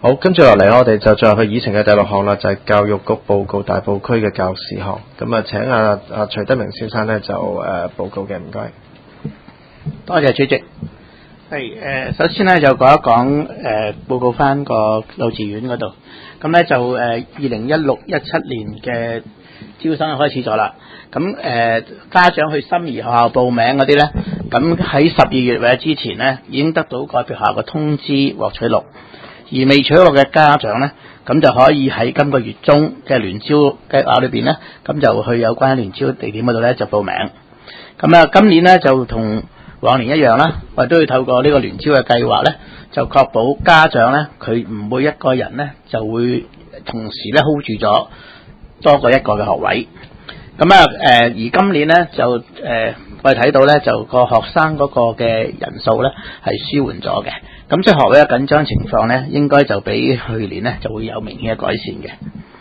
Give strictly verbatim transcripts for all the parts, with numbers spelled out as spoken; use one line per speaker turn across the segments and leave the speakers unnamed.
好，跟住落嚟我哋就進入去議程嘅第六項啦，就係、是、教育局報告大埔區嘅教事項。咁啊，請阿阿徐德明先生咧就誒、呃、報告嘅，唔該。
多謝主席。係誒、呃，首先咧就講一講誒、呃、報告翻個幼稚園嗰度。咁咧就誒二零一六一七年嘅招生開始咗啦。咁誒、呃、家長去心儀學校報名嗰啲咧，咁喺十二月或者之前咧已經得到個別學校嘅通知獲取錄。而未取錄嘅家長咧，咁就可以喺今個月中嘅聯招計劃裏邊咧，咁就去有關聯招地點嗰度咧就報名。咁啊，今年咧就同往年一樣啦，我哋都要透過呢個聯招嘅計劃咧，就確保家長咧佢唔會一個人咧就會同時咧 hold 住咗多過一個嘅學位。咁啊誒，而今年咧就誒、呃、我哋睇到咧就個學生嗰個嘅人數咧係舒緩咗嘅。咁即係學位嘅緊張情況咧，應該就比去年咧就會有明顯嘅改善嘅。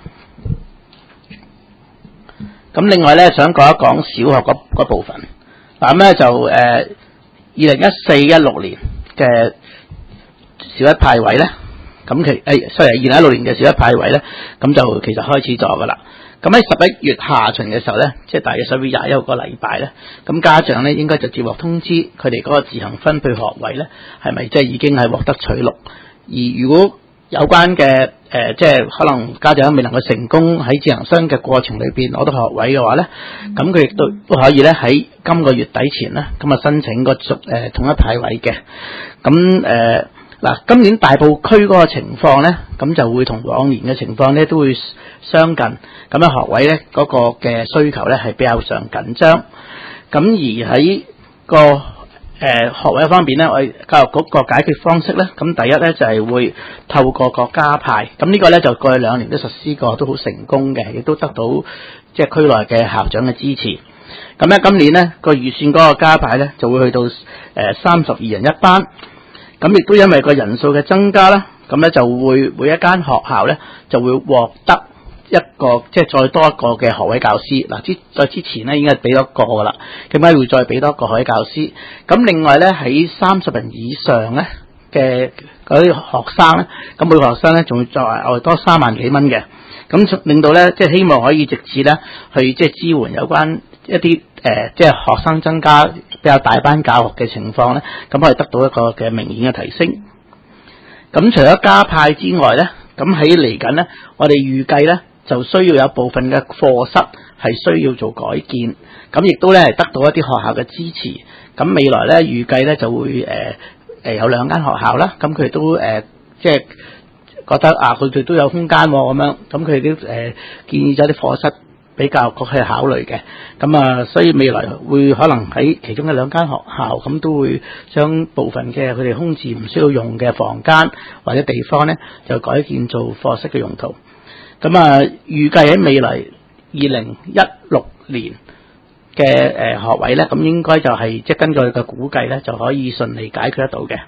咁另外咧，想講一講小學嗰部分。嗱咁咧就誒二零一四一六年嘅小一派位咧，咁其誒 sorry 二零一六年嘅小一派位咧，咁就其實開始咗噶啦。咁喺十一月下旬嘅時候咧，即係大約十一月廿一個禮拜咧，咁家長咧應該就接獲通知，佢哋嗰個自行分配學位咧，係咪即係已經係獲得取錄？而如果有關嘅誒、呃，即係可能家長未能夠成功喺自行分嘅過程裏邊攞到學位嘅話咧，咁佢亦都都可以咧喺今個月底前咧，咁啊申請個續誒統一派位嘅。咁誒嗱，今年大埔區嗰個情況咧，咁就會同往年嘅情況咧都會相近。咁樣學位咧嗰、那個嘅需求咧係比較上緊張。咁而喺個誒、呃、學位方面咧，我哋教育局個解決方式咧，咁第一咧就係、是、會透過個家派。咁呢個咧就過去兩年都實施過，都好成功嘅，亦都得到即係區內嘅校長嘅支持。咁咧今年咧個預算嗰個家派咧就會去到誒三十二人一班。咁亦都因為個人數嘅增加啦，咁咧就會每一間學校咧就會獲得一個即係再多一個嘅學位教師。嗱之在之前咧已經係俾咗一個噶啦，點解會再俾多一個學位教師？咁另外咧喺三十人以上咧嘅嗰啲學生咧，咁每個學生咧仲會再額多三萬幾蚊嘅，咁令到咧即係希望可以藉此咧去即係支援有關一啲誒、呃、即係學生增加比較大班教學嘅情況咧，咁可以得到一個嘅明顯嘅提升。咁除咗家派之外咧，咁喺嚟緊咧，我哋預計咧就需要有部分嘅課室係需要做改建，咁亦都咧係得到一啲學校嘅支持。咁未來咧預計咧就會誒誒、呃、有兩間學校啦，咁佢哋都誒、呃、即係覺得啊，佢哋都有空間咁樣，咁佢哋都誒建議咗啲課室俾教育局去考慮嘅。咁啊，所以未來會可能喺其中嘅兩間學校，咁都會將部分嘅佢哋空置唔需要用嘅房間或者地方咧，就改建做課室嘅用途。咁啊，預計喺未來二零一六年嘅誒、呃、學位咧，咁應該就係、是、即係根據佢嘅估計咧，就可以順利解決得到嘅。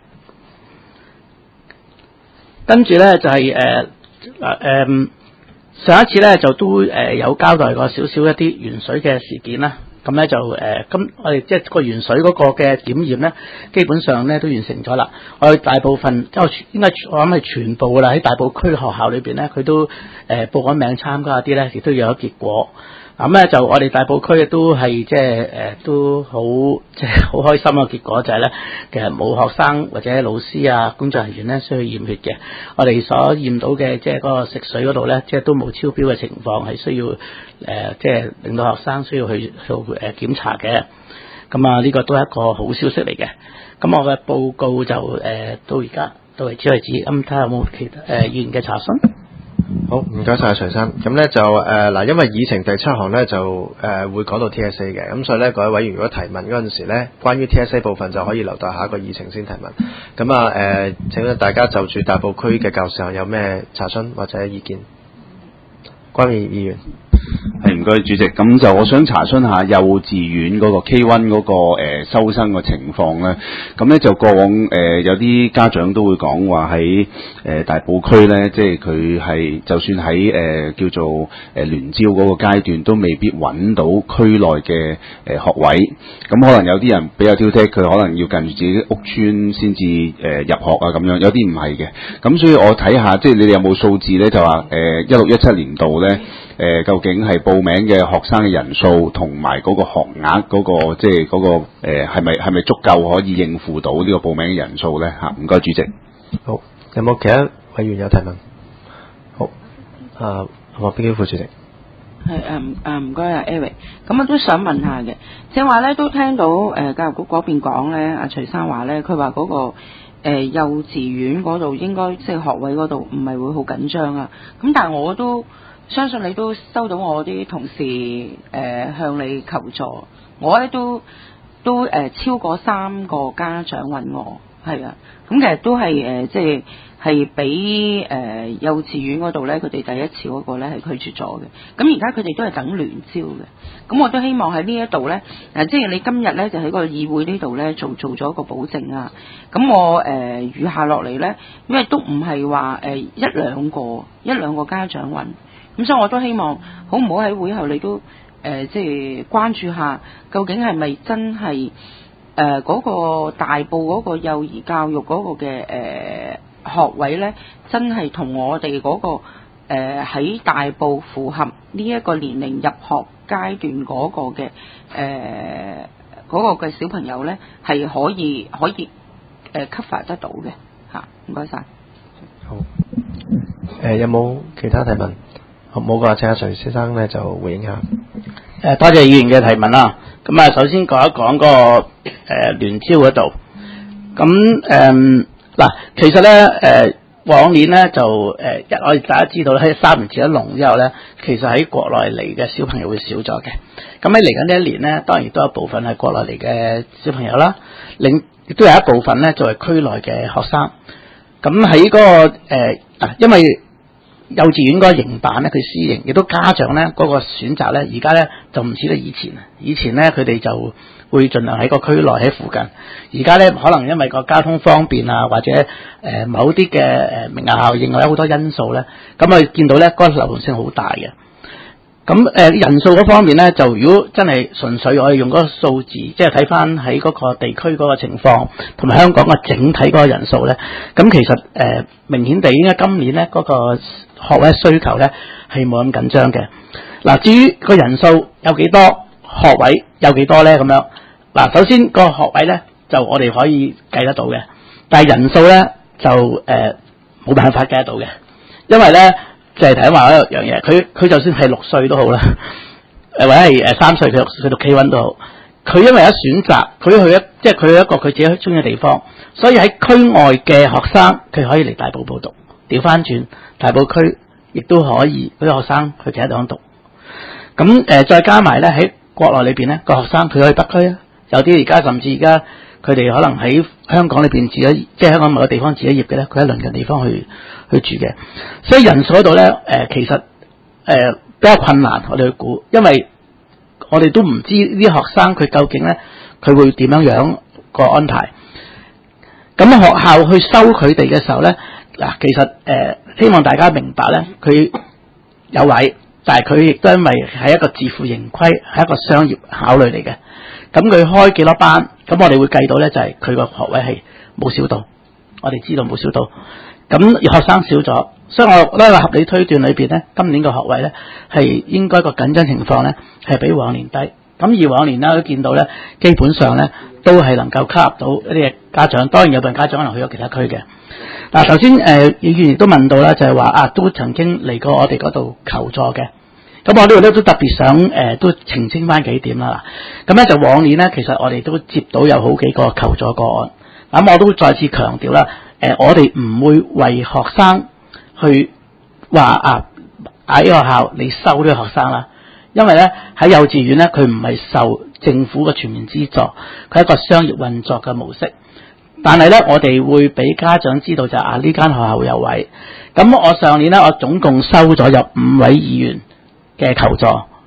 跟住咧就係誒誒上一次咧就都誒、呃、有交代過少少一啲鉛水嘅事件啦。咁咧就誒咁、呃、我哋即係個鉛水嗰個嘅檢驗咧，基本上咧都完成咗啦。我哋大部分即係應該我諗係全部啦，喺大埔區學校裏邊咧，佢都誒、呃、報咗名參加啲咧，亦都有咗結果。咁咧就我哋大埔區都係即係誒都好即係好開心嘅結果就係咧，其實冇學生或者老師啊工作人員咧需要驗血嘅。我哋所驗到嘅即係嗰個食水嗰度咧，即係都冇超標嘅情況，係需要誒即係令到學生需要去做誒檢查嘅。咁啊呢個都係一個好消息嚟嘅。咁我嘅報告就誒、呃、到而家到為止為止，咁睇下有冇其他誒議員嘅查詢。
好，唔該晒徐生。咁咧就誒嗱、呃，因為議程第七項咧就誒、呃、會講到 T S A 嘅，咁所以咧各位委員如果提問嗰陣時咧，關於 T S A 部分就可以留到下一個議程先提問。咁啊誒，請問大家就住大埔區嘅教事項有咩查詢或者意見？關於議員
係唔唔該主席。咁就我想查詢下幼稚園嗰個 K 一 嗰個誒、呃、收生嘅情況咧。咁咧就過往誒、呃、有啲家長都會講話喺誒大埔區咧，即係佢係就算喺誒、呃、叫做誒、呃、聯招嗰個階段，都未必揾到區內嘅誒、呃、學位。咁可能有啲人比較挑剔，佢可能要近住自己屋邨先至誒入學啊咁樣。有啲唔係嘅。咁所以我睇下，即係你哋有冇數字咧？就話誒一六一七年度咧。誒、呃，究竟係報名嘅學生嘅人數同埋嗰個學額嗰、那個，即係嗰、那個誒，係咪係咪足夠可以應付到呢個報名嘅人數咧？嚇，唔該，主席。
好，有冇其他委員有提問？好，啊，何必基副主席。
係誒誒，唔該啊 Eric， 咁我都想問下嘅，正話咧都聽到誒、呃、教育局嗰邊講咧，阿徐生話咧，佢話嗰個誒、呃、幼稚園嗰度應該即係學位嗰度唔係會好緊張啊，咁但係我都相信你都收到我啲同事誒、呃、向你求助，我咧都都誒、呃、超過三個家長揾我，係啊，咁其實都係誒、呃、即係係俾誒幼稚園嗰度咧，佢哋第一次嗰個咧係拒絕咗嘅，咁而家佢哋都係等聯招嘅，咁我都希望喺呢一度咧，誒即係你今日咧就喺個議會呢度咧做做咗一個保證啊，咁我誒餘、呃、下落嚟咧，因為都唔係話誒一兩個一兩個家長揾。咁所以我都希望，好唔好喺會後你都誒、呃、即係關注下，究竟係咪真係誒嗰個大埔嗰個幼兒教育嗰個嘅誒、呃、學位咧，真係同我哋嗰、那個喺、呃、大埔符合呢一個年齡入學階段嗰個嘅誒嗰個嘅小朋友咧，係可以可以誒、呃、cover 得到嘅嚇，唔該晒。
好，誒、呃、有冇其他提問？好，冇嘅話，請阿徐先生咧就回應下。
誒，多謝議員嘅提問啦。咁啊，首先講一講嗰、那個誒、呃、聯招嗰度。咁誒嗱，其實咧誒、呃、往年咧就誒一、呃、我哋大家知道咧，喺三年截咗龍之後咧，其實喺國內嚟嘅小朋友會少咗嘅。咁喺嚟緊呢一年咧，當然亦都有部分係國內嚟嘅小朋友啦，另亦都有一部分咧就係區內嘅學生。咁喺嗰個誒啊、呃，因為幼稚園嗰個營辦咧，佢私營，亦都家長咧嗰個選擇咧，而家咧就唔似得以前。以前咧佢哋就會盡量喺個區內喺附近，而家咧可能因為個交通方便啊，或者誒、呃、某啲嘅誒名校效應或者好多因素咧，咁啊見到咧嗰個流動性好大嘅。咁誒、呃、人數嗰方面咧，就如果真係純粹我哋用嗰個數字，即係睇翻喺嗰個地區嗰個情況，同埋香港嘅整體嗰個人數咧，咁其實誒、呃、明顯地應該今年咧嗰、嗰個學位需求咧係冇咁緊張嘅。嗱，至於個人數有幾多，學位有幾多咧咁樣？嗱，首先個學位咧就我哋可以計得到嘅，但係人數咧就誒冇、呃、辦法計得到嘅，因為咧。就係睇話一樣嘢，佢佢就算係六歲都好啦，誒或者係誒三歲佢六歲讀 K 一 都好，佢因為一選擇，佢去一即係佢去一個佢自己中意嘅地方，所以喺區外嘅學生佢可以嚟大埔報讀，調翻轉大埔區亦都可以嗰啲學生去其他地方讀。咁誒、呃、再加埋咧喺國內裏邊咧個學生佢可以北區啊，有啲而家甚至而家佢哋可能喺香港裏邊自己即係香港某個地方自己業嘅咧，佢喺鄰近地方去。去住嘅，所以人數嗰度咧，誒、呃、其實誒、呃、比較困難，我哋去估，因為我哋都唔知呢啲學生佢究竟咧佢會點樣樣個安排。咁學校去收佢哋嘅時候咧，嗱其實誒、呃、希望大家明白咧，佢有位，但係佢亦都因為係一個自負盈虧，係一個商業考慮嚟嘅。咁佢開幾多班，咁我哋會計到咧，就係佢個學位係冇少到，我哋知道冇少到。咁學生少咗，所以我呢個合理推斷裏邊咧，今年個學位咧係應該個緊張情況咧係比往年低。咁而往年啦都見到咧，基本上咧都係能夠吸納到一啲家長，當然有部分家長可能去咗其他區嘅。嗱，頭先誒議員亦都問到啦，就係話啊，都曾經嚟過我哋嗰度求助嘅。咁我呢度咧都特別想誒、呃、都澄清翻幾點啦。咁咧就往年咧，其實我哋都接到有好幾個求助個案。咁我都再次強調啦。誒、呃，我哋唔會為學生去話啊喺學校你收呢個學生啦，因為咧喺幼稚園咧佢唔係受政府嘅全面資助，佢係一個商業運作嘅模式。但係咧，我哋會俾家長知道就係、啊呢間學校有位。咁我上年咧，我總共收咗有五位議員嘅求助。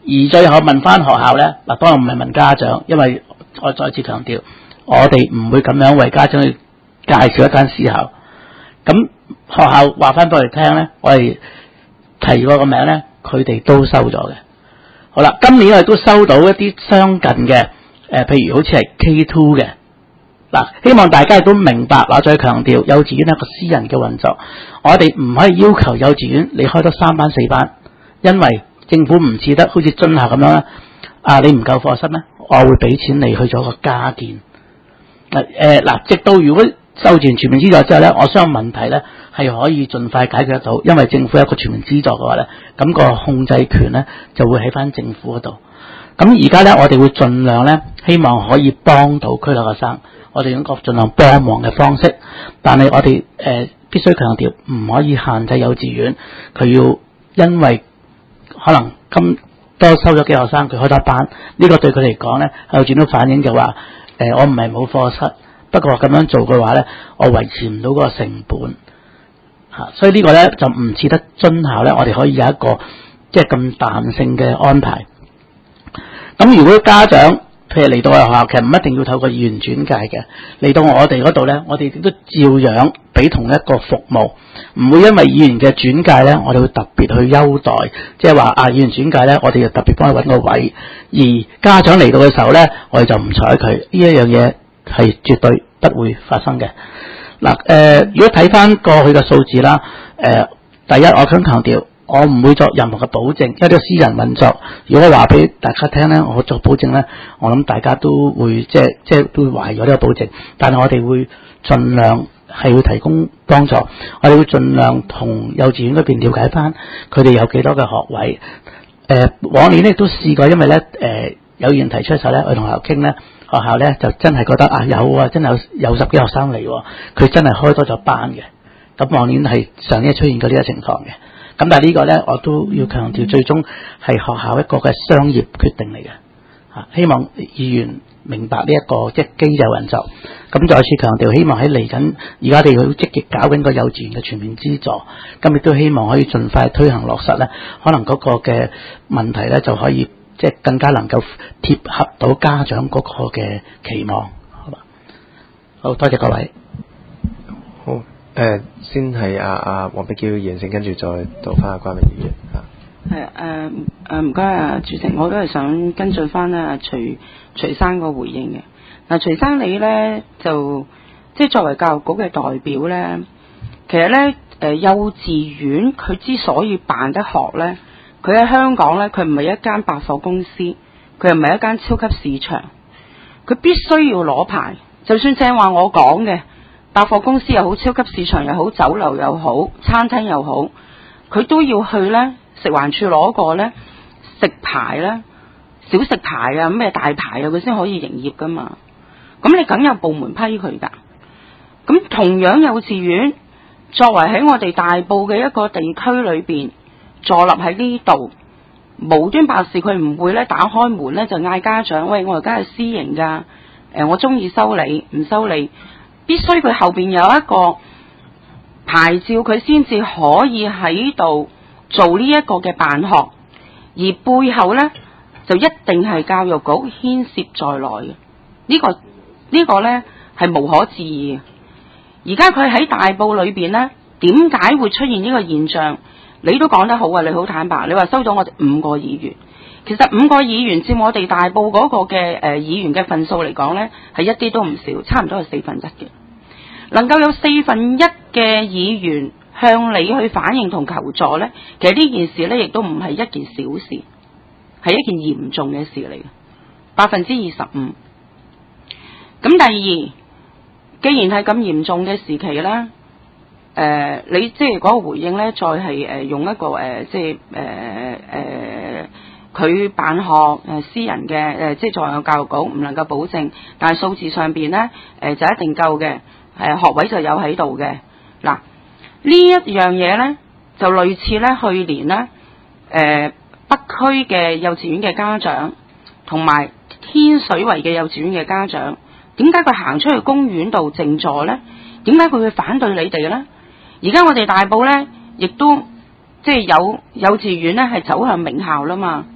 而最後問翻學校咧，嗱當然唔係問家長，因為我再次強調，我哋唔會咁樣為家長去介紹一間私校。咁學校話翻俾我哋聽咧，我哋提過個名咧，佢哋都收咗嘅。好啦，今年我哋都收到一啲相近嘅，誒、呃，譬如好似係 K 二 嘅。嗱，希望大家亦都明白，我再強調，幼稚園係一個私人嘅運作，我哋唔可以要求幼稚園你開多三班四班，因為政府唔似得好似津校咁樣啦。啊，你唔夠課室咩？我會俾錢你去做個加建。嗱、呃，誒，嗱，直到如果收完全面資助之後咧，我相信問題咧係可以盡快解決得到，因為政府有一個全面資助嘅話咧，咁、個控制權咧就會喺翻政府嗰度。咁而家咧，我哋會盡量咧，希望可以幫到區內學生，我哋用個盡量幫忙嘅方式。但係我哋誒、呃、必須強調，唔可以限制幼稚園，佢要因為可能咁多收咗幾學生，佢開多班，呢、呢個對佢嚟講咧，幼稚園都反映就話，誒、呃、我唔係冇課室，不過咁樣做嘅話咧，我維持唔到嗰個成本嚇、啊，所以個呢個咧就唔似得津校咧，我哋可以有一個即係咁彈性嘅安排。咁如果家長譬如嚟到我哋學校，其實唔一定要透過議員轉介嘅，嚟到我哋嗰度咧，我哋亦都照樣俾同一個服務，唔會因為議員嘅轉介咧，我哋會特別去優待，即係話啊議員轉介咧，我哋就特別幫佢揾個位，而家長嚟到嘅時候咧，我哋就唔睬佢，呢一樣嘢係絕對不會發生嘅。嗱、呃，誒，如果睇翻過去嘅數字啦，誒、呃，第一我想強調。我唔會作任何嘅保證，因為呢個私人運作。如果我話俾大家聽咧，我作保證咧，我諗大家都會即係即係都會懷疑咗呢個保證。但係我哋會盡量係會提供幫助，我哋會盡量同幼稚園嗰邊了解翻佢哋有幾多嘅學位。誒、呃，往年咧都試過，因為咧誒、呃、有議員提出嘅時候咧，我同學校傾咧，學校咧就真係覺得啊有啊，真係有有十幾學生嚟，佢真係開多咗班嘅。咁往年係上年出現過呢個情況嘅。咁但係呢個咧，我都要強調，最終係學校一個嘅商業決定嚟嘅嚇。希望議員明白呢、這、一個即係經濟運作。咁再次強調，希望喺嚟緊，而家我哋好積極搞緊個幼稚園嘅全面資助，咁亦都希望可以盡快推行落實咧。可能嗰個嘅問題咧就可以即係更加能夠貼合到家長嗰個嘅期望，好嘛？好多謝各位。
好。誒、呃，先係阿阿黃碧嬌議員先，跟住再到翻阿關明議員嚇。
係誒誒，唔該啊，主席，我都係想跟進翻咧徐徐生個回應嘅。嗱，徐生你咧就即係作為教育局嘅代表咧，其實咧誒、呃、幼稚園佢之所以辦得學咧，佢喺香港咧，佢唔係一間百貨公司，佢又唔係一間超級市場，佢必須要攞牌。就算正話我講嘅。百貨公司又好，超級市場又好，酒樓又好，餐廳又好，佢都要去咧食環署攞個咧食牌咧，小食牌啊，咩大牌啊，佢先可以營業噶嘛。咁你梗有部門批佢噶。咁同樣幼稚園作為喺我哋大埔嘅一個地區裏邊坐立喺呢度，無端白事佢唔會咧打開門咧就嗌家長，喂，我而家係私營噶，誒、呃，我中意收你，唔收你。必須佢後邊有一個牌照，佢先至可以喺度做呢一個嘅辦學，而背後呢，就一定係教育局牽涉在內嘅。呢、這個呢、這個呢係無可置疑嘅。而家佢喺大埔裏邊呢，點解會出現呢個現象？你都講得好啊，你好坦白，你話收咗我哋五個議員，其實五個議員佔我哋大埔嗰個嘅誒、呃、議員嘅份數嚟講呢，係一啲都唔少，差唔多係四分一嘅。能夠有四分一嘅議員向你去反映同求助呢，其實呢件事呢亦都唔係一件小事，係一件嚴重嘅事嚟嘅，百分之二十五。咁第二，既然係咁嚴重嘅時期啦，誒、呃，你即係嗰個回應呢，再係誒、呃、用一個誒、呃、即係誒誒佢辦學誒、呃、私人嘅誒、呃，即係作為教育局唔能夠保證，但係數字上邊呢，誒、呃、就一定夠嘅。誒學位就有喺度嘅。嗱，呢一樣嘢呢，就類似呢去年呢，誒、呃、北區嘅幼稚園嘅家長同埋天水圍嘅幼稚園嘅家長，點解佢行出去公園度靜坐呢？點解佢會反對你哋呢？而家我哋大埔呢，亦都即係有幼稚園呢係走向名校啦嘛，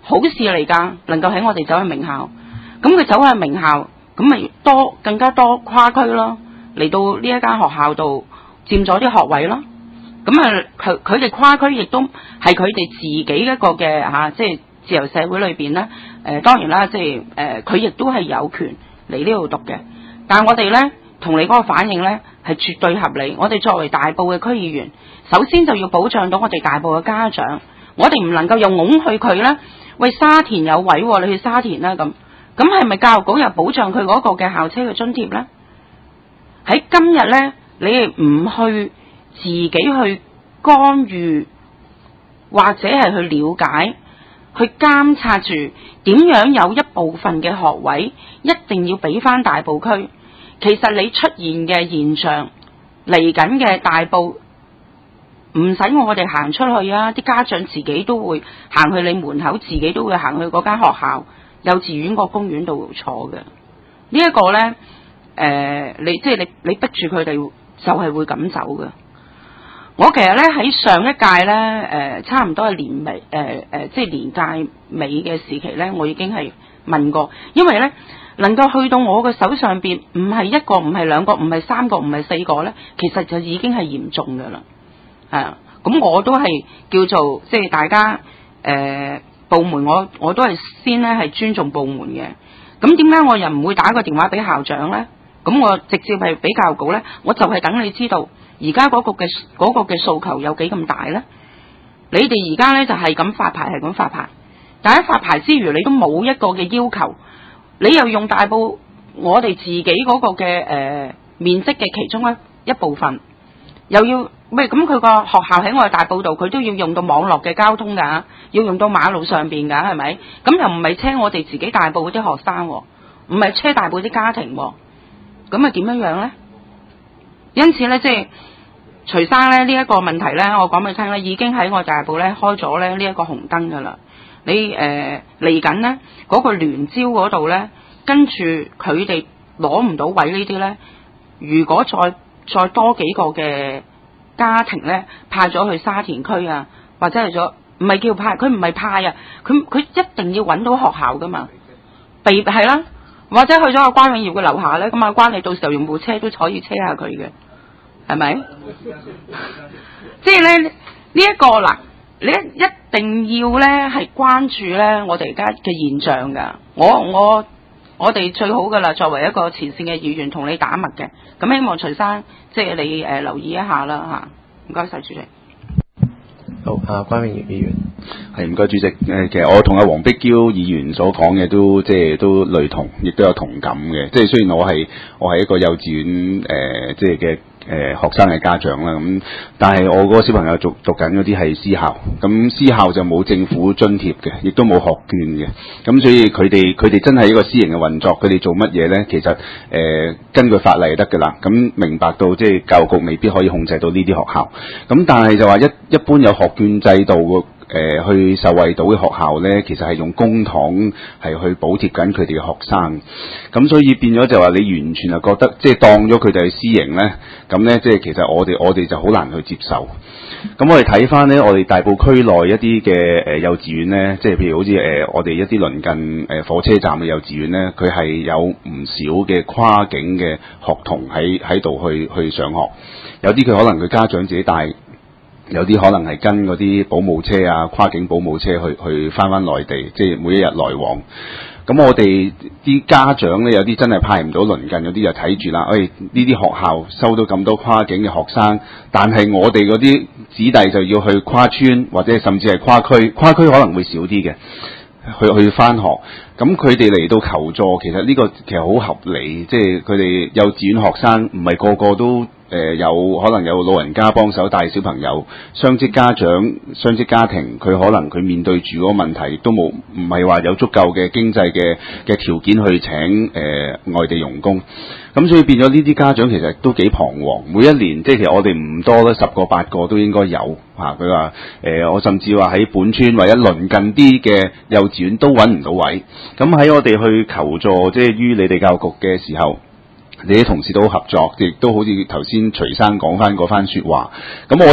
好事嚟㗎，能夠喺我哋走去名校。咁佢走去名校，咁咪多更加多跨區咯，嚟到呢一間學校度佔咗啲學位咯。咁啊，佢佢哋跨區亦都係佢哋自己一個嘅嚇、啊，即係自由社會裏邊咧。誒、呃、當然啦，即係誒佢亦都係有權嚟呢度讀嘅。但係我哋咧同你嗰個反應咧係絕對合理。我哋作為大埔嘅區議員，首先就要保障到我哋大埔嘅家長，我哋唔能夠又擁去佢咧。喂，沙田有位喎，你去沙田啦咁。咁係咪教育局又保障佢嗰個嘅校車嘅津貼咧？喺今日咧，你哋唔去自己去干預，或者係去了解、去監察住點樣有一部分嘅學位一定要俾翻大埔區。其實你出現嘅現象嚟緊嘅大埔，唔使我哋行出去啊！啲家長自己都會行去你門口，自己都會行去嗰間學校、幼稚園個公園度坐嘅。這個、呢一個咧，誒、呃，你即係你你逼住佢哋，就係會咁走嘅。我其實咧喺上一屆咧，誒、呃，差唔多係年尾，誒、呃、誒、呃，即係年屆尾嘅時期咧，我已經係問過，因為咧能夠去到我嘅手上邊，唔係一個，唔係兩個，唔係三個，唔係四個咧，其實就已經係嚴重噶啦。係啊，咁我都係叫做即係大家誒、呃、部門，我我都係先咧係尊重部門嘅。咁點解我又唔會打個電話俾校長咧？咁我直接係俾教育局咧，我就係等你知道而家嗰個嘅嗰個嘅訴求有幾咁大咧。你哋而家咧就係咁發牌，係咁發牌，但喺發牌之餘，你都冇一個嘅要求，你又用大埔我哋自己嗰個嘅誒、呃、面積嘅其中一一部分，又要喂咁佢個學校喺我哋大埔度，佢都要用到網絡嘅交通㗎，要用到馬路上邊㗎，係咪？咁又唔係車我哋自己大埔嗰啲學生，唔係車大埔啲家庭，咁啊點樣樣咧？因此咧，即係徐生咧呢一、這個問題咧，我講俾你聽咧，已經喺我大埔咧開咗咧呢一個紅燈㗎啦。你誒嚟緊咧嗰個聯招嗰度咧，跟住佢哋攞唔到位呢啲咧，如果再再多幾個嘅家庭咧派咗去沙田區啊，或者係咗唔係叫派，佢唔係派啊，佢佢一定要揾到學校噶嘛，被係啦，或者去咗個關永業嘅樓下咧，咁啊關你到時候用部車都可以車下佢嘅，係咪？即係咧呢一、這個嗱，你一一定要咧係關注咧我哋而家嘅現象噶，我我。我哋最好噶啦，作為一個前線嘅議員同你打脈嘅，咁希望徐生即係你誒、呃、留意一下啦嚇，唔該晒主席。
好啊，關永業議員，
係唔該主席。誒，其實我同阿黃碧嬌議員所講嘅都即係都類同，亦都有同感嘅。即係雖然我係我係一個幼稚園誒、呃，即係嘅。誒、呃、學生嘅家長啦，咁但係我嗰個小朋友讀讀緊嗰啲係私校，咁私校就冇政府津貼嘅，亦都冇學券嘅，咁所以佢哋佢哋真係一個私營嘅運作，佢哋做乜嘢呢？其實誒、呃、根據法例就得㗎啦，咁明白到即係教育局未必可以控制到呢啲學校，咁但係就話一一般有學券制度嘅。誒、呃、去受惠到嘅學校呢，其實係用公帑係去補貼緊佢哋嘅學生，咁所以變咗就話你完全係覺得即係當咗佢哋係私營呢，咁呢，即係其實我哋我哋就好難去接受。咁我哋睇翻呢，我哋大埔區內一啲嘅誒幼稚園呢，即係譬如好似誒、呃、我哋一啲鄰近誒、呃、火車站嘅幼稚園呢，佢係有唔少嘅跨境嘅學童喺喺度去去上學，有啲佢可能佢家長自己帶。有啲可能係跟嗰啲保姆車啊，跨境保姆車去去翻翻內地，即係每一日來往。咁我哋啲家長呢，有啲真係派唔到鄰近，有啲就睇住啦。誒呢啲學校收到咁多跨境嘅學生，但係我哋嗰啲子弟就要去跨村或者甚至係跨區，跨區可能會少啲嘅，去去翻學。咁佢哋嚟到求助，其實呢個其實好合理，即係佢哋幼稚園學生唔係個個都。誒、呃、有可能有老人家幫手帶小朋友，雙職家長、雙職家庭，佢可能佢面對住嗰個問題，亦都冇唔係話有足夠嘅經濟嘅嘅條件去請誒、呃、外地傭工，咁所以變咗呢啲家長其實都幾彷徨。每一年即係其實我哋唔多啦，十個八個都應該有嚇。佢話誒，我甚至話喺本村或者鄰近啲嘅幼稚園都揾唔到位，咁喺我哋去求助即係於你哋教育局嘅時候。你啲同事都好合作，亦都好似頭先徐生講翻嗰番説話。咁我哋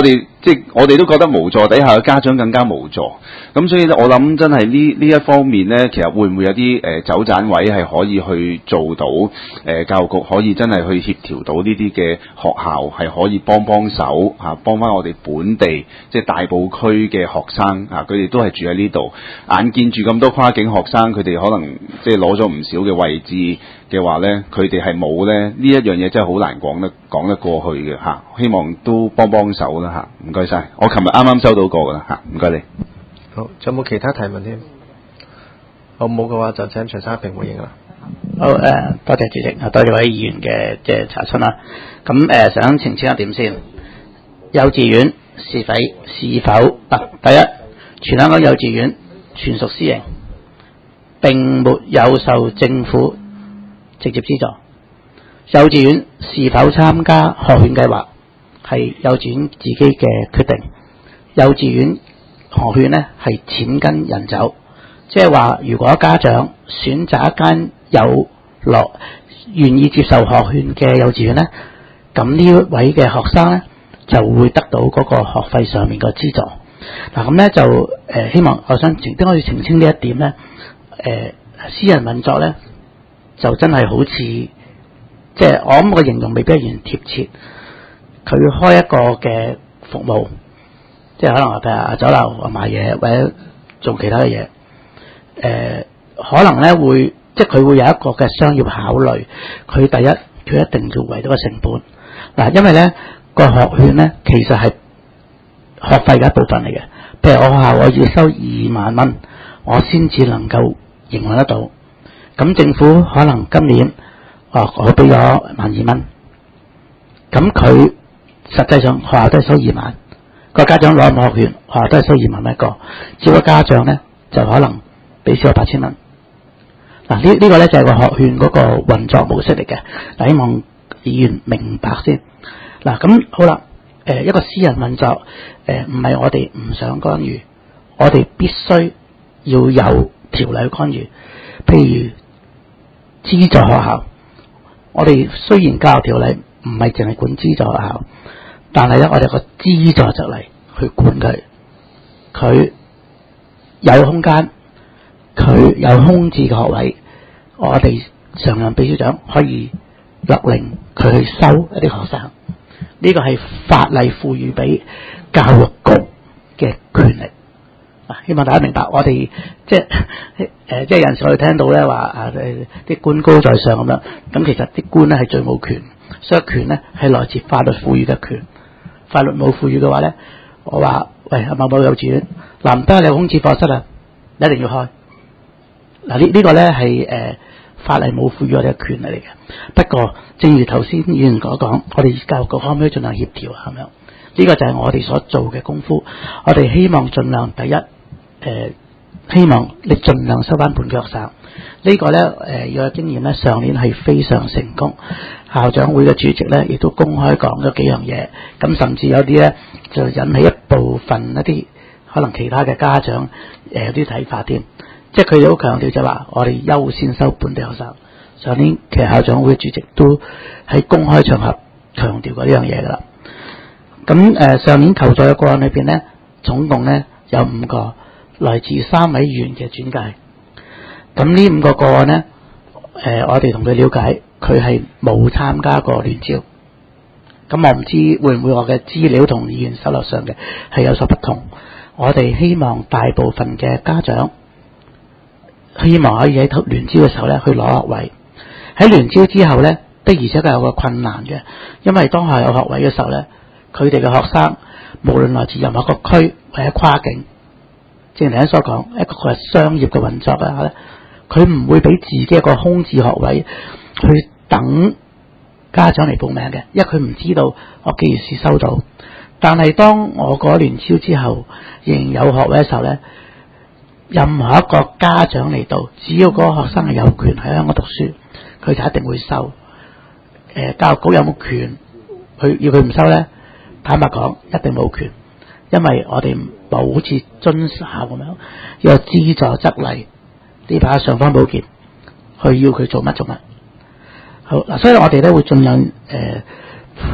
即係我哋都覺得無助底下嘅家長更加無助。咁所以咧，我諗真係呢呢一方面咧，其實會唔會有啲誒、呃、走盞位係可以去做到誒、呃、教育局可以真係去協調到呢啲嘅學校係可以幫幫手嚇，幫翻我哋本地即係大埔區嘅學生嚇，佢哋都係住喺呢度，眼見住咁多跨境學生，佢哋可能即係攞咗唔少嘅位置嘅話咧，佢哋係冇咧，呢一樣嘢真係好難講得講得過去嘅嚇。希望都幫幫手啦嚇，唔該晒。我琴日啱啱收到過噶啦嚇，唔該你。
好，仲有冇其他提問添？好，冇嘅話就請徐生一併回應啦。
好誒、呃，多謝主席，多謝位議員嘅即係查詢啦。咁誒、呃，想澄清一點先，幼稚園是否是否啊？第一，全香港幼稚園全屬私營，並沒有受政府直接資助。幼稚園是否參加學券計劃係幼稚園自己嘅決定。幼稚園學券呢係錢跟人走，即係話如果家長選擇一間有落願意接受學券嘅幼稚園呢，咁呢位嘅學生呢就會得到嗰個學費上面嘅資助。嗱咁呢就誒、呃、希望我想點可以澄清呢一點呢？誒、呃、私人運作呢就真係好似即係我諗個形容未必係完全貼切。佢開一個嘅服務，即係可能話譬如酒樓賣嘢或者做其他嘅嘢，誒、呃、可能咧會即係佢會有一個嘅商業考慮。佢第一佢一定要為到個成本嗱，因為咧個學券咧其實係學費嘅一部分嚟嘅。譬如我學校我要收二萬蚊，我先至能夠營運得到。咁政府可能今年哦我俾咗萬二蚊，咁佢實際上學校都係收二萬，個家長攞唔攞學券，學校都係收二萬一個，只不過家長咧就可能俾少咗八千蚊。嗱呢呢個咧就係個學券嗰個運作模式嚟嘅，嗱希望議員明白先。嗱咁好啦，誒、呃、一個私人運作，誒唔係我哋唔想干預，我哋必須要有條例干預。譬如資助學校，我哋雖然教育條例唔係淨係管資助學校，但係咧我哋個資助則例去管佢，佢有空間，佢有空置嘅學位，我哋常任秘書長可以勒令佢去收一啲學生。呢個係法例賦予俾教育局嘅權力。啊，希望大家明白，我哋即係誒，即係有陣時我哋聽到咧話啊，啲官高在上咁樣，咁其實啲官咧係最冇權，所以權咧係來自法律賦予嘅權。法律冇賦予嘅話咧，我話喂某某幼稚園，嗱唔得，你有空置課室啊，你一定要開。嗱呢呢個咧係誒法例冇賦予我哋嘅權利嚟嘅。不過正如頭先議員所講，我哋教育局可唔可以盡量協調啊？咁樣呢個就係我哋所做嘅功夫。我哋希望盡量第一。誒、呃，希望你盡量收翻本嘅學生。這個、呢個咧，誒、呃，要有經驗咧，上年係非常成功。校長會嘅主席咧，亦都公開講咗幾樣嘢。咁甚至有啲咧，就引起一部分一啲可能其他嘅家長誒有啲睇法添。即係佢哋好強調就話，我哋優先收本地學生。上年其實校長會嘅主席都喺公開場合強調過呢樣嘢噶啦。咁誒、呃，上年求助嘅個案裏邊咧，總共咧有五個。來自三位議員嘅轉介，咁呢五個個案呢，誒、呃，我哋同佢了解，佢係冇參加過聯招，咁我唔知會唔會我嘅資料同議員手頭上嘅係有所不同。我哋希望大部分嘅家長希望可以喺聯招嘅時候呢去攞學位，喺聯招之後呢，的而且確有個困難嘅，因為當下有學位嘅時候呢，佢哋嘅學生無論來自任何一個區或者跨境。正如你所講，一個係商業嘅運作啊，咧佢唔會俾自己一個空置學位去等家長嚟報名嘅，因為佢唔知道我幾時收到。但係當我過聯招之後，仍然有學位嘅時候咧，任何一個家長嚟到，只要嗰個學生係有權喺香港讀書，佢就一定會收。誒、呃，教育局有冇權去要佢唔收咧？坦白講，一定冇權。因為我哋冇好似遵守咁樣，有資助則例呢把尚方寶劍，去要佢做乜做乜。好嗱，所以我哋咧會盡量誒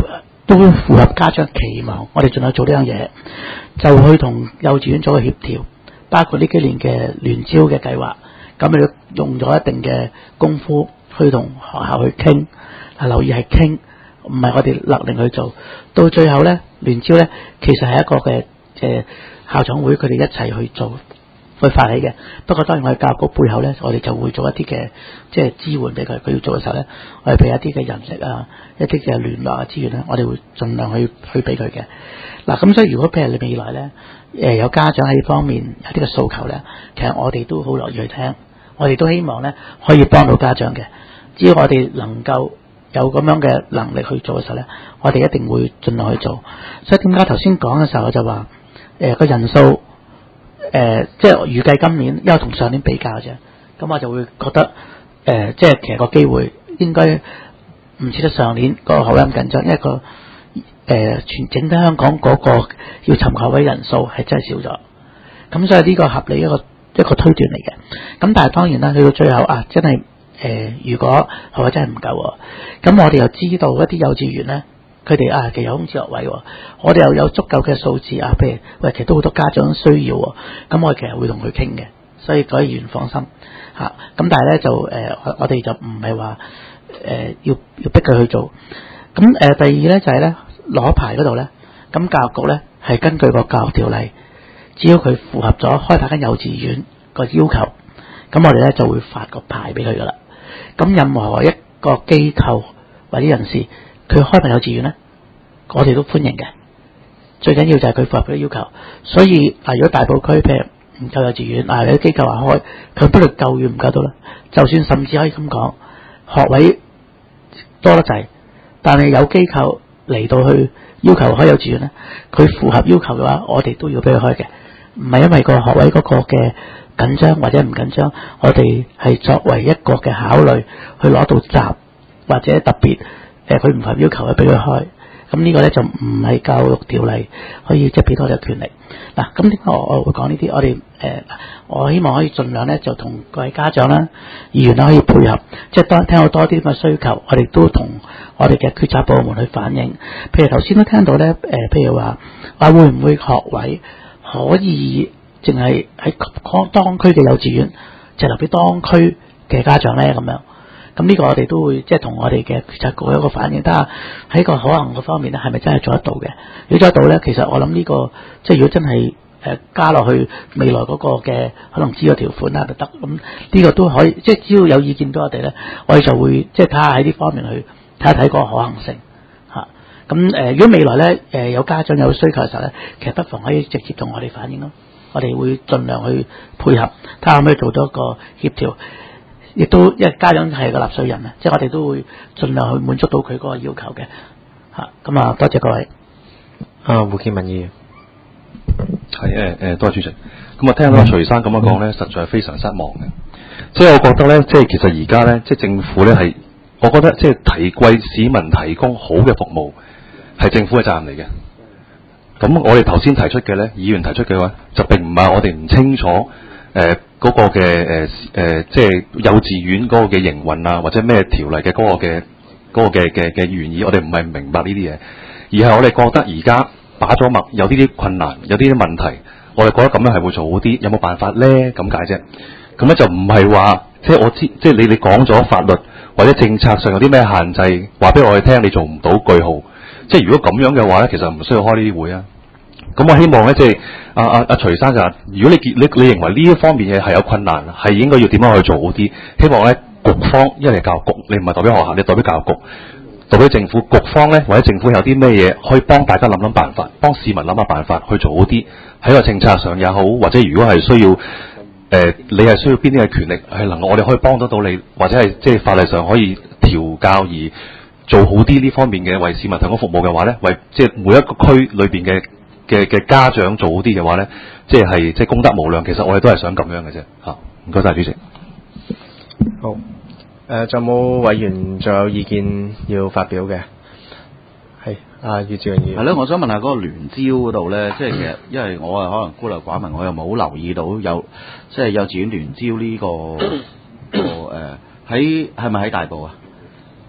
都符合家長期望，我哋盡量做呢樣嘢，就去同幼稚園做個協調，包括呢幾年嘅聯招嘅計劃，咁你用咗一定嘅功夫去同學校去傾，啊留意係傾，唔係我哋勒令去做，到最後咧聯招咧其實係一個嘅誒校長會佢哋一齊去做。去發起嘅，不過當然我哋教育局背後咧，我哋就會做一啲嘅即係支援俾佢。佢要做嘅時候咧，我哋俾一啲嘅人力啊，一啲嘅聯絡啊資源咧，我哋會盡量去去俾佢嘅。嗱，咁所以如果譬如你未來咧，誒、呃、有家長喺呢方面有啲嘅訴求咧，其實我哋都好樂意去聽，我哋都希望咧可以幫到家長嘅。只要我哋能夠有咁樣嘅能力去做嘅時候咧，我哋一定會盡量去做。所以點解頭先講嘅時候我就話誒個人數。誒、呃，即係預計今年，因為同上年比較啫，咁我就會覺得誒、呃，即係其實個機會應該唔似得上年個學位咁緊張，因為個誒、呃、全整體香港嗰個要尋學位人數係真係少咗，咁所以呢個合理一個一個推斷嚟嘅。咁但係當然啦，去到最後啊，真係誒、呃，如果學位真係唔夠，咁我哋又知道一啲幼稚園咧。佢哋啊，其實有空置學位，我哋又有足夠嘅數字啊。譬如喂，其實都好多家長需要，咁我哋其實會同佢傾嘅，所以各位議員放心嚇。咁、啊、但係咧就誒、呃，我我哋就唔係話誒要要逼佢去做。咁誒、呃、第二咧就係咧攞牌嗰度咧，咁教育局咧係根據個教育條例，只要佢符合咗開發間幼稚園個要求，咁我哋咧就會發個牌俾佢噶啦。咁任何一個機構或者人士，佢開辦幼稚園咧，我哋都歡迎嘅。最緊要就係佢符合嗰啲要求。所以啊，如果大埔區譬如唔夠幼稚園，啊有啲機構話開，佢不論夠與唔夠到啦。就算甚至可以咁講，學位多得滯，但係有機構嚟到去要求開幼稚園咧，佢符合要求嘅話，我哋都要俾佢開嘅。唔係因為個學位嗰個嘅緊張或者唔緊張，我哋係作為一個嘅考慮去攞到閘或者特別。誒佢唔符合要求，去俾佢開，咁呢個咧就唔係教育條例可以即係俾多啲權力。嗱，咁點解我我會講呢啲？我哋誒、呃，我希望可以盡量咧就同各位家長啦、議員啦可以配合，即係當聽到多啲咁嘅需求，我哋都同我哋嘅決策部門去反映。譬如頭先都聽到咧，誒、呃，譬如話話會唔會學位可以淨係喺當區嘅幼稚園，就留俾當區嘅家長咧咁樣？咁呢個我哋都會即係同我哋嘅決策局有一個反應，睇下喺個可行嘅方面咧，係咪真係做得到嘅？如果做得到咧，其實我諗呢、這個即係如果真係誒、呃、加落去未來嗰個嘅可能資助條款啊，就得咁呢個都可以，即係只要有意見俾我哋咧，我哋就會即係睇下喺呢方面去睇一睇個可行性嚇。咁、啊、誒、呃，如果未來咧誒、呃、有家長有需求嘅時候咧，其實不妨可以直接同我哋反映咯，我哋會盡量去配合，睇下可唔可以做到一個協調。亦都因為家長係個納稅人啊，即係我哋都會盡量去滿足到佢嗰個要求嘅嚇。咁啊，多謝各位。
啊，胡建文議員，
係誒誒，多謝主席。咁啊，聽到徐生咁樣講咧，實在係非常失望嘅。即係我覺得咧，即係其實而家咧，即係政府咧係，我覺得即係提為市民提供好嘅服務係政府嘅責任嚟嘅。咁我哋頭先提出嘅咧，議員提出嘅話，就並唔係我哋唔清楚誒。呃嗰個嘅誒誒，即係幼稚園嗰個嘅營運啊，或者咩條例嘅嗰個嘅嗰個嘅嘅嘅原意，我哋唔係唔明白呢啲嘢，而係我哋覺得而家把咗脈，有呢啲困難，有啲啲問題，我哋覺得咁樣係會做好啲，有冇辦法咧？咁解啫。咁咧就唔係話，即係我知，即係你你講咗法律或者政策上有啲咩限制，話俾我哋聽，你做唔到句號。即係如果咁樣嘅話咧，其實唔需要開呢啲會啊。咁我希望咧，即係阿阿阿徐生就話，如果你你你認為呢一方面嘢係有困難，係應該要點樣去做好啲？希望咧局方，因為係教育局，你唔係代表學校，你代表教育局，代表政府，局方咧或者政府有啲咩嘢可以幫大家諗諗辦法，幫市民諗下辦法去做好啲。喺個政策上也好，或者如果係需要誒、呃，你係需要邊啲嘅權力係能夠我哋可以幫得到你，或者係即係法例上可以調教而做好啲呢方面嘅為市民提供服務嘅話咧，為即係每一個區裏邊嘅。嘅嘅家長做好啲嘅話咧，即係即係功德無量。其實我哋都係想咁樣嘅啫嚇。唔該晒主席。
好，誒仲有冇委員仲有意見要發表嘅？係啊，葉志榮議員。
係咯，我想問下嗰個聯招嗰度咧，即係其實因為我係可能孤陋寡聞，我又冇留意到有即係幼稚園聯招呢、呢個個誒喺係咪喺大埔啊？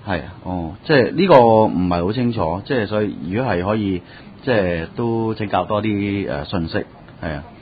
係啊，哦，即係呢個唔係好清楚，即係所以如果係可以，即係都請教多啲誒、呃、信息，係啊。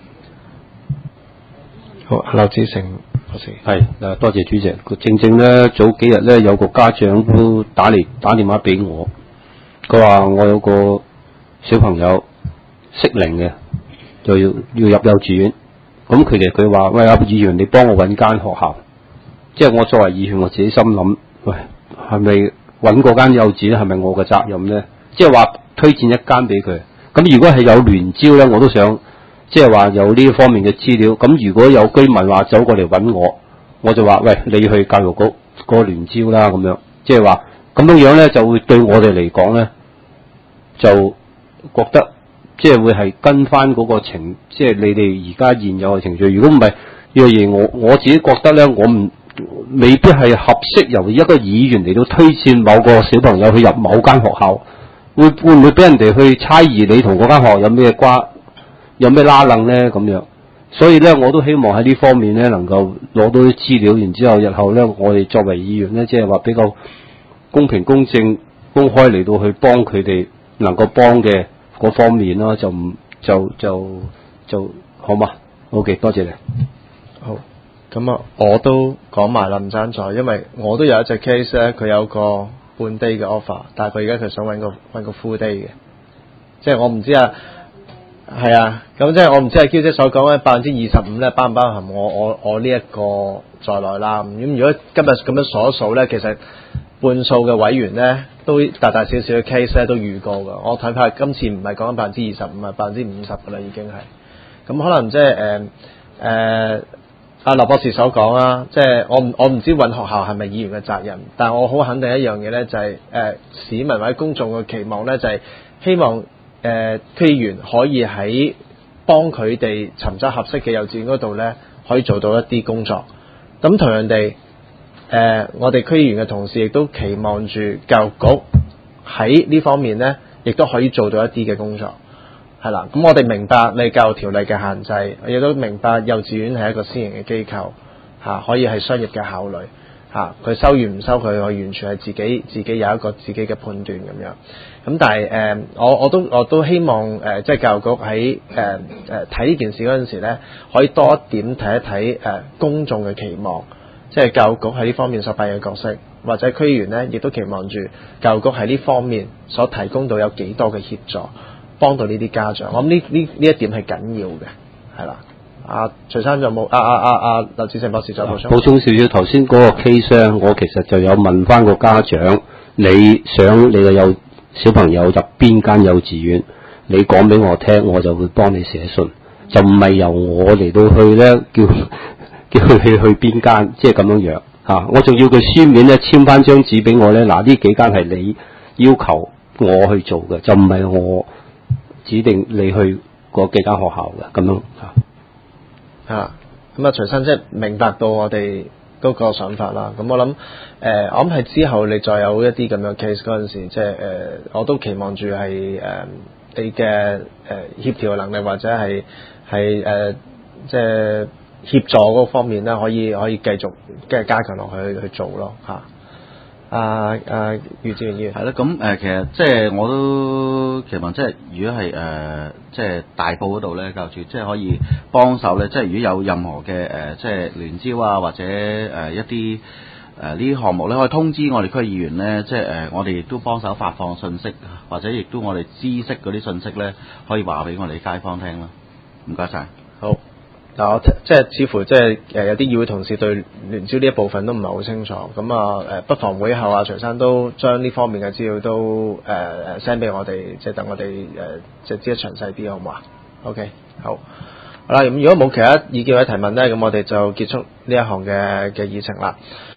好，劉志成博士。
係誒，多謝主席。正正咧，早幾日咧有個家長都打嚟打電話俾我，佢話我有個小朋友適齡嘅，就要要入幼稚園。咁佢哋佢話：喂，阿議員，你幫我揾間學校。即係我作為議員，我自己心諗，喂，係咪揾嗰間幼稚園係咪我嘅責任咧？即係話推薦一間俾佢。咁如果係有聯招咧，我都想即係話有呢方面嘅資料。咁如果有居民話走過嚟揾我，我就話：喂，你去教育局個聯招啦，咁樣。即係話咁樣樣咧，就會對我哋嚟講咧，就覺得即係會係跟翻嗰個程，即係你哋而家現有嘅程序。如果唔係，若然我我自己覺得咧，我唔未必係合適由一個議員嚟到推薦某個小朋友去入某間學校，會會唔會俾人哋去猜疑你同嗰間學校有咩瓜，有咩拉楞咧咁樣？所以咧，我都希望喺呢方面咧能夠攞到啲資料，然之後日後咧，我哋作為議員咧，即係話比較公平、公正、公開嚟到去幫佢哋能夠幫嘅嗰方面咯，就唔就就就好嘛 ？OK， 多謝你。
好。咁啊，我都講埋啦，唔爭在，因為我都有一隻 case 咧，佢有個半 day 嘅 offer，但係佢而家佢想揾個揾個 full day 嘅，即係我唔知啊，係啊，咁即係我唔知阿嬌姐所講嘅百分之二十五咧，包唔包含我我我呢一個在內啦。咁如果今日咁樣數一數咧，其實半數嘅委員咧都大大小小嘅 case 咧都遇過㗎。我睇怕今次唔係講緊百分之二十五，係百分之五十㗎啦，已經係。咁可能即係誒誒。呃呃阿劉博士所講啦，即係我唔我唔知揾學校係咪議員嘅責任，但係我好肯定一樣嘢咧，就係、是、誒、呃、市民或者公眾嘅期望咧，就係、是、希望誒、呃、區議員可以喺幫佢哋尋找合適嘅幼稚園嗰度咧，可以做到一啲工作。咁同樣地，誒、呃、我哋區議員嘅同事亦都期望住教育局喺呢方面咧，亦都可以做到一啲嘅工作。係啦，咁我哋明白你教育條例嘅限制，亦都明白幼稚園係一個私營嘅機構，嚇、啊、可以係商業嘅考慮，嚇、啊、佢收與唔收佢，佢完全係自己自己有一個自己嘅判斷咁樣。咁但係誒、呃，我我都我都希望誒、呃，即係教育局喺誒誒睇呢件事嗰陣時咧，可以多一點睇一睇誒、呃、公眾嘅期望，即係教育局喺呢方面所扮演嘅角色，或者區議員咧亦都期望住教育局喺呢方面所提供到有幾多嘅協助。幫到呢啲家長，我諗呢呢呢一點係緊要嘅，係啦。阿徐生有冇？阿阿阿阿劉志成博士再補充。
補充少少，頭先嗰個 case 咧，我其實就有問翻個家長，你想你嘅幼小朋友入邊間幼稚園？你講俾我聽，我就會幫你寫信，就唔係由我嚟到去咧，叫叫佢去邊間，即係咁樣樣嚇、啊。我仲要佢書面咧簽翻張紙俾我咧，嗱呢幾間係你要求我去做嘅，就唔係我指定你去嗰幾間學校嘅咁樣嚇。
啊，咁啊，徐生即係明白到我哋嗰個想法啦。咁我諗誒、呃，我諗係之後你再有一啲咁樣 case 嗰陣時，即係誒，我都期望住係誒你嘅誒、呃、協調能力或者係係誒即係協助嗰方面咧，可以可以繼續即係加強落去去做咯嚇。啊啊，余志源議員
係咯，咁誒、呃、其實即係我都期望即係如果係誒、呃、即係大埔嗰度咧，教署即係可以幫手咧，即係如果有任何嘅誒、呃、即係聯招啊，或者誒、呃、一啲誒呢啲項目咧，可以通知我哋區議員咧，即係誒、呃、我哋亦都幫手發放信息，或者亦都我哋知識嗰啲信息咧，可以話俾我哋街坊聽啦。唔該晒。
好。嗱，我即係似乎即係誒有啲議會同事對聯招呢一部分都唔係好清楚，咁啊誒不妨會後啊徐生都將呢方面嘅資料都誒誒 send 俾我哋，即係等我哋誒即係知得詳細啲，好唔好啊 ？OK， 好，好啦，咁如果冇其他意見或者提問咧，咁我哋就結束呢一項嘅嘅議程啦。